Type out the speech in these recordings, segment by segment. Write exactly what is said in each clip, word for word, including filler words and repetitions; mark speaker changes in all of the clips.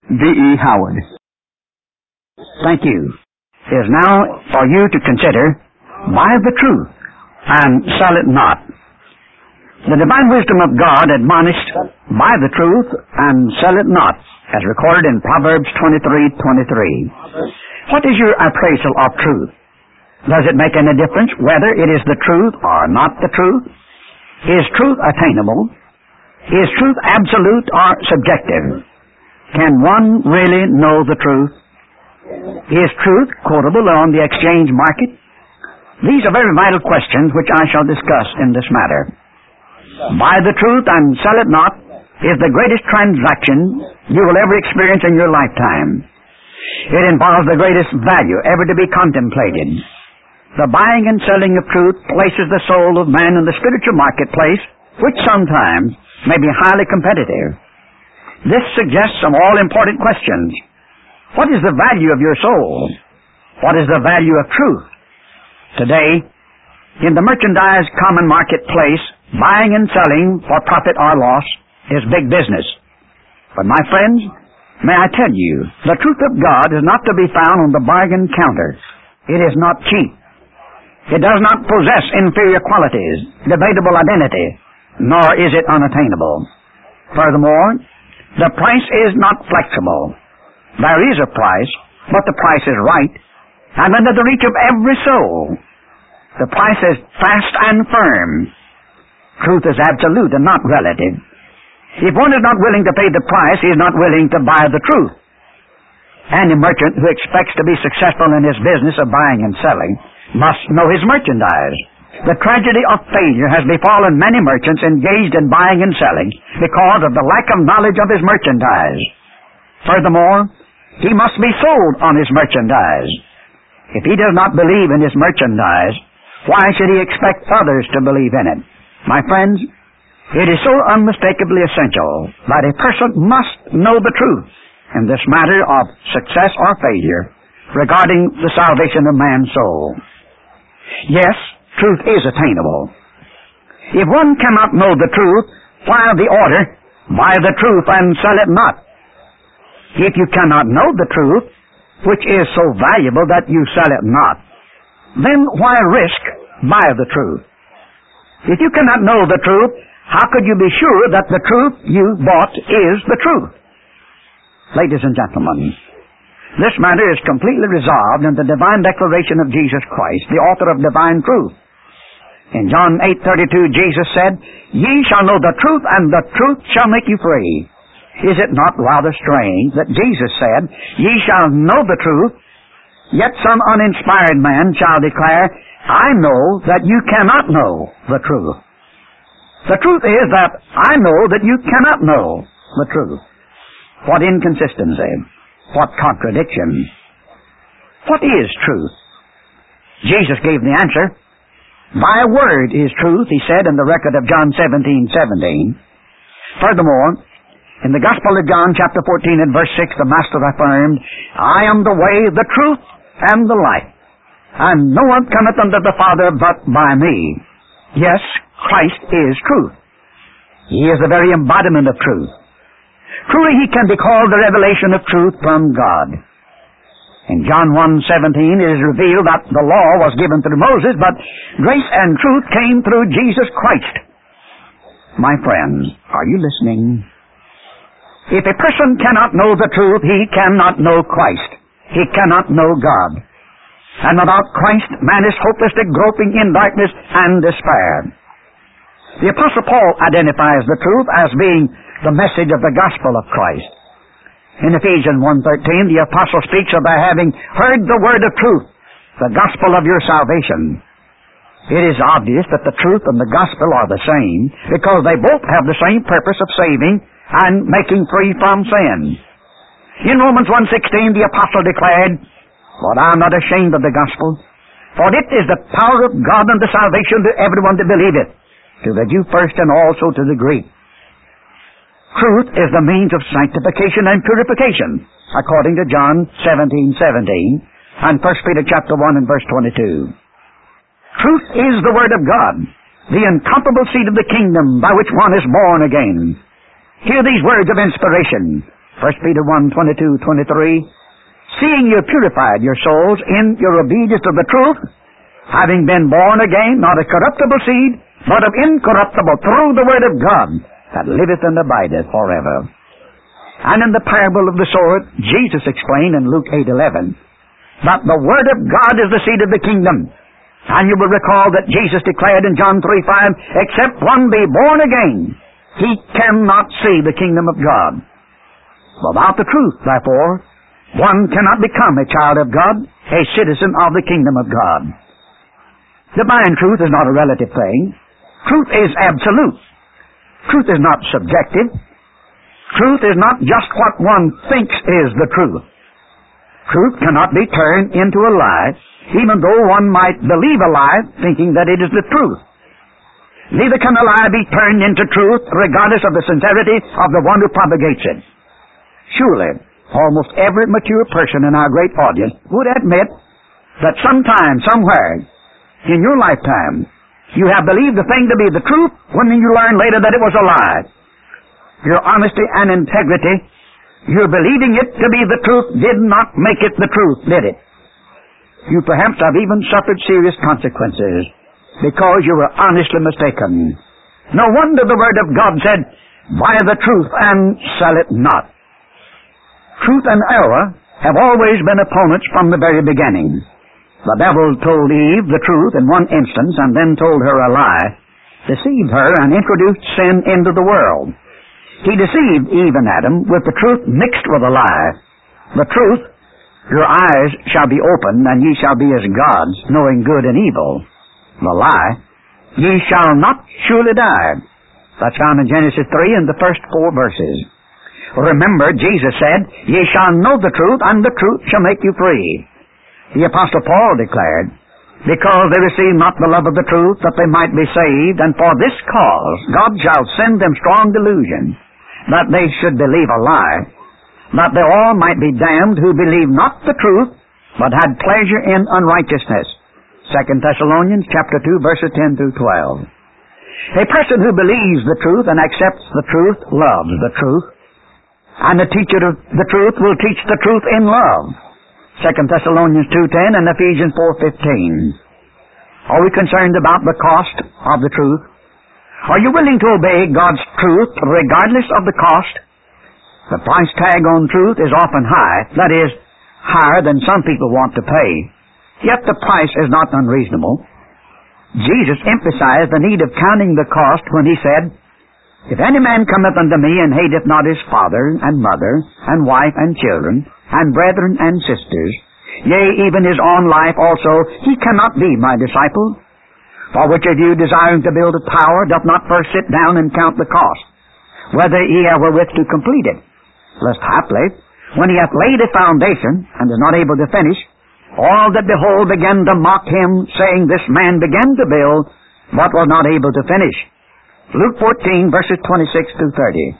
Speaker 1: D E Howard.
Speaker 2: Thank you. It is now for you to consider, buy the truth and sell it not. The divine wisdom of God admonished, buy the truth and sell it not, as recorded in Proverbs twenty-three twenty-three. What is your appraisal of truth? Does it make any difference whether it is the truth or not the truth? Is truth attainable? Is truth absolute or subjective? Can one really know the truth? Is truth quotable on the exchange market? These are very vital questions which I shall discuss in this matter. Buy the truth and sell it not is the greatest transaction you will ever experience in your lifetime. It involves the greatest value ever to be contemplated. The buying and selling of truth places the soul of man in the spiritual marketplace, which sometimes may be highly competitive. This suggests some all-important questions. What is the value of your soul? What is the value of truth? Today, in the merchandise common marketplace, buying and selling for profit or loss is big business. But my friends, may I tell you, the truth of God is not to be found on the bargain counter. It is not cheap. It does not possess inferior qualities, debatable identity, nor is it unattainable. Furthermore, the price is not flexible. There is a price, but the price is right, and under the reach of every soul. The price is fast and firm. Truth is absolute and not relative. If one is not willing to pay the price, he is not willing to buy the truth. Any merchant who expects to be successful in his business of buying and selling must know his merchandise. The tragedy of failure has befallen many merchants engaged in buying and selling because of the lack of knowledge of his merchandise. Furthermore, he must be sold on his merchandise. If he does not believe in his merchandise, why should he expect others to believe in it? My friends, it is so unmistakably essential that a person must know the truth in this matter of success or failure regarding the salvation of man's soul. Yes, truth is attainable. If one cannot know the truth, why the order, buy the truth and sell it not? If you cannot know the truth, which is so valuable that you sell it not, then why risk buy the truth? If you cannot know the truth, how could you be sure that the truth you bought is the truth? Ladies and gentlemen, this matter is completely resolved in the divine declaration of Jesus Christ, the author of divine truth. In John eight thirty-two, Jesus said, "Ye shall know the truth, and the truth shall make you free." Is it not rather strange that Jesus said, "Ye shall know the truth," yet some uninspired man shall declare, "I know that you cannot know the truth"? The truth is that I know that you cannot know the truth. What inconsistency! What contradiction! What is truth? Jesus gave the answer. "Thy word is truth," he said in the record of John seventeen seventeen. Furthermore, in the Gospel of John, chapter fourteen and verse six, the Master affirmed, "I am the way, the truth, and the life, and no one cometh unto the Father but by me." Yes, Christ is truth. He is the very embodiment of truth. Truly, he can be called the revelation of truth from God. In John one seventeen, it is revealed that the law was given through Moses, but grace and truth came through Jesus Christ. My friends, are you listening? If a person cannot know the truth, he cannot know Christ. He cannot know God. And without Christ, man is hopelessly groping in darkness and despair. The Apostle Paul identifies the truth as being the message of the gospel of Christ. In Ephesians one thirteen, the Apostle speaks of their having heard the word of truth, the gospel of your salvation. It is obvious that the truth and the gospel are the same, because they both have the same purpose of saving and making free from sin. In Romans one sixteen, the Apostle declared, "But I am not ashamed of the gospel, for it is the power of God unto salvation to everyone that believeth, to the Jew first and also to the Greek." Truth is the means of sanctification and purification, according to John seventeen seventeen and First Peter chapter one and verse twenty-two. Truth is the Word of God, the incomparable seed of the kingdom by which one is born again. Hear these words of inspiration. First Peter one, twenty-two, twenty-three, seeing you purified your souls in your obedience to the truth, having been born again, not of corruptible seed, but of incorruptible, through the word of God, that liveth and abideth forever. And in the parable of the sower, Jesus explained in Luke eight eleven, that the word of God is the seed of the kingdom. And you will recall that Jesus declared in John three five, except one be born again, he cannot see the kingdom of God. Without the truth, therefore, one cannot become a child of God, a citizen of the kingdom of God. Divine truth is not a relative thing. Truth is absolute. Truth is not subjective. Truth is not just what one thinks is the truth. Truth cannot be turned into a lie, even though one might believe a lie, thinking that it is the truth. Neither can a lie be turned into truth, regardless of the sincerity of the one who propagates it. Surely, almost every mature person in our great audience would admit that sometime, somewhere, in your lifetime, you have believed the thing to be the truth when you learn later that it was a lie. Your honesty and integrity, your believing it to be the truth, did not make it the truth, did it? You perhaps have even suffered serious consequences because you were honestly mistaken. No wonder the Word of God said, buy the truth and sell it not. Truth and error have always been opponents from the very beginning. The devil told Eve the truth in one instance and then told her a lie, deceived her, and introduced sin into the world. He deceived Eve and Adam with the truth mixed with a lie. The truth, your eyes shall be opened, and ye shall be as gods, knowing good and evil. The lie, ye shall not surely die. That's found in Genesis three in the first four verses. Remember, Jesus said, ye shall know the truth, and the truth shall make you free. The Apostle Paul declared, because they received not the love of the truth, that they might be saved, and for this cause God shall send them strong delusion, that they should believe a lie, that they all might be damned who believed not the truth, but had pleasure in unrighteousness. Second Thessalonians chapter two, verses ten through twelve. A person who believes the truth and accepts the truth loves the truth. And the teacher of the truth will teach the truth in love. Second Thessalonians two ten and Ephesians four fifteen. Are we concerned about the cost of the truth? Are you willing to obey God's truth regardless of the cost? The price tag on truth is often high, that is, higher than some people want to pay. Yet the price is not unreasonable. Jesus emphasized the need of counting the cost when he said, if any man cometh unto me, and hateth not his father, and mother, and wife, and children, and brethren, and sisters, yea, even his own life also, he cannot be my disciple. For which of you, desiring to build a tower, doth not first sit down and count the cost, whether he have wherewith to complete it? Lest haply, when he hath laid a foundation, and is not able to finish, all that behold begin to mock him, saying, this man began to build, but was not able to finish. Luke fourteen, verses twenty-six through thirty.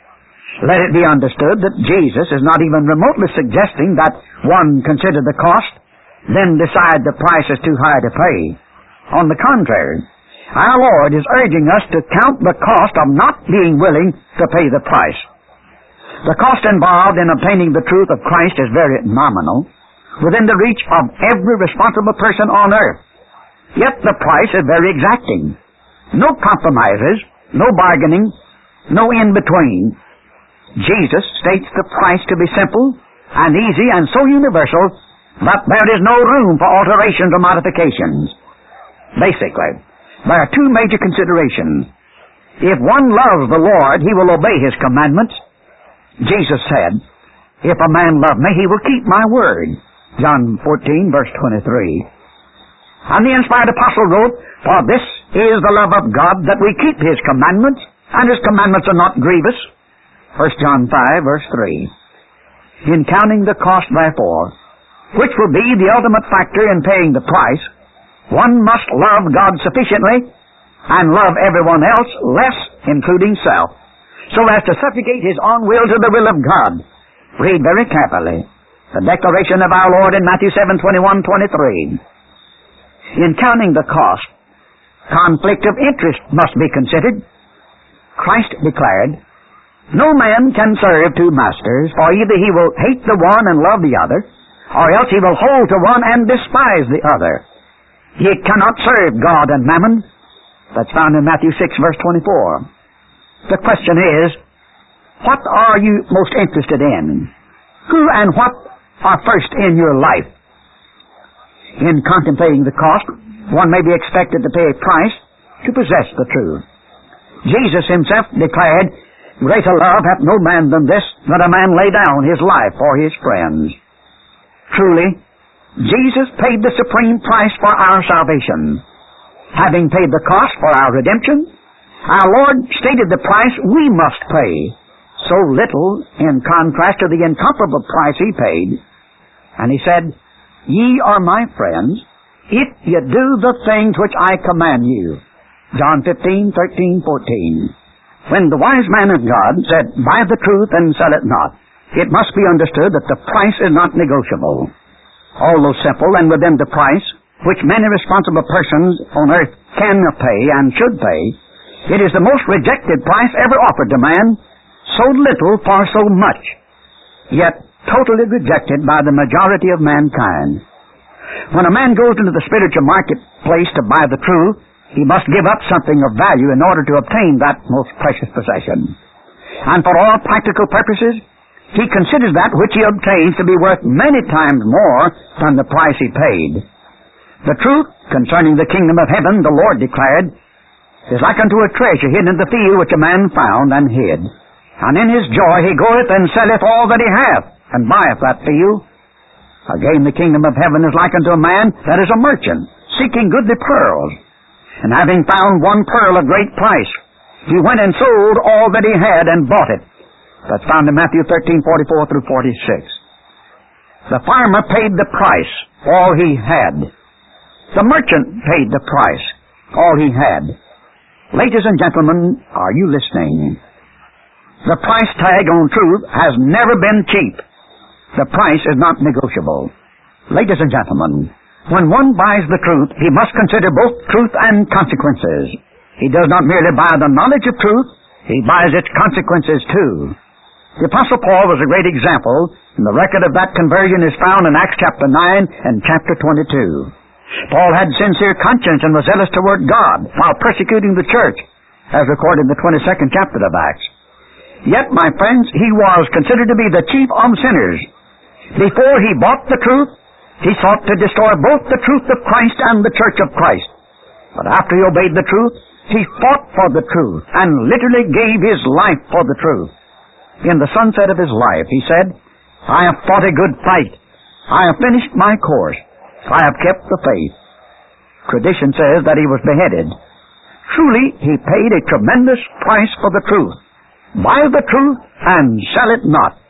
Speaker 2: Let it be understood that Jesus is not even remotely suggesting that one consider the cost, then decide the price is too high to pay. On the contrary, our Lord is urging us to count the cost of not being willing to pay the price. The cost involved in obtaining the truth of Christ is very nominal, within the reach of every responsible person on earth. Yet the price is very exacting. No compromises, no bargaining, no in-between. Jesus states the price to be simple and easy and so universal that there is no room for alterations or modifications. Basically, there are two major considerations. If one loves the Lord, he will obey his commandments. Jesus said, if a man love me, he will keep my word. John fourteen, verse twenty-three. And the inspired apostle wrote, for this is the love of God, that we keep his commandments, and his commandments are not grievous. First John five, verse three. In counting the cost, therefore, which will be the ultimate factor in paying the price, one must love God sufficiently, and love everyone else less, including self, so as to subjugate his own will to the will of God. Read very carefully the declaration of our Lord in Matthew seven, twenty-one, twenty-three. In counting the cost, conflict of interest must be considered. Christ declared, No man can serve two masters, for either he will hate the one and love the other, or else he will hold to one and despise the other. Ye cannot serve God and mammon. That's found in Matthew six, verse twenty-four. The question is, what are you most interested in? Who and what are first in your life? In contemplating the cost, one may be expected to pay a price to possess the truth. Jesus himself declared, greater love hath no man than this, that a man lay down his life for his friends. Truly, Jesus paid the supreme price for our salvation. Having paid the cost for our redemption, our Lord stated the price we must pay, so little in contrast to the incomparable price he paid. And he said, Ye are my friends, if ye do the things which I command you. John fifteen, thirteen, fourteen. When the wise man of God said, Buy the truth and sell it not, it must be understood that the price is not negotiable. Although simple and within the price, which many responsible persons on earth can pay and should pay, it is the most rejected price ever offered to man, so little for so much, yet totally rejected by the majority of mankind. When a man goes into the spiritual marketplace to buy the truth, he must give up something of value in order to obtain that most precious possession. And for all practical purposes, he considers that which he obtains to be worth many times more than the price he paid. The truth concerning the kingdom of heaven, the Lord declared, is like unto a treasure hidden in the field which a man found and hid. And in his joy he goeth and selleth all that he hath, and buyeth that field. Again, the kingdom of heaven is like unto a man that is a merchant, seeking goodly pearls. And having found one pearl of great price, he went and sold all that he had and bought it. That's found in Matthew thirteen, forty-four through forty-six. The farmer paid the price, all he had. The merchant paid the price, all he had. Ladies and gentlemen, are you listening? The price tag on truth has never been cheap. The price is not negotiable. Ladies and gentlemen, when one buys the truth, he must consider both truth and consequences. He does not merely buy the knowledge of truth, he buys its consequences too. The Apostle Paul was a great example, and the record of that conversion is found in Acts chapter nine and chapter twenty-two. Paul had sincere conscience and was zealous toward God while persecuting the church, as recorded in the twenty-second chapter of Acts. Yet, my friends, he was considered to be the chief of sinners. Before he bought the truth, he sought to destroy both the truth of Christ and the church of Christ. But after he obeyed the truth, he fought for the truth and literally gave his life for the truth. In the sunset of his life, he said, I have fought a good fight. I have finished my course. I have kept the faith. Tradition says that he was beheaded. Truly, he paid a tremendous price for the truth. Buy the truth and sell it not.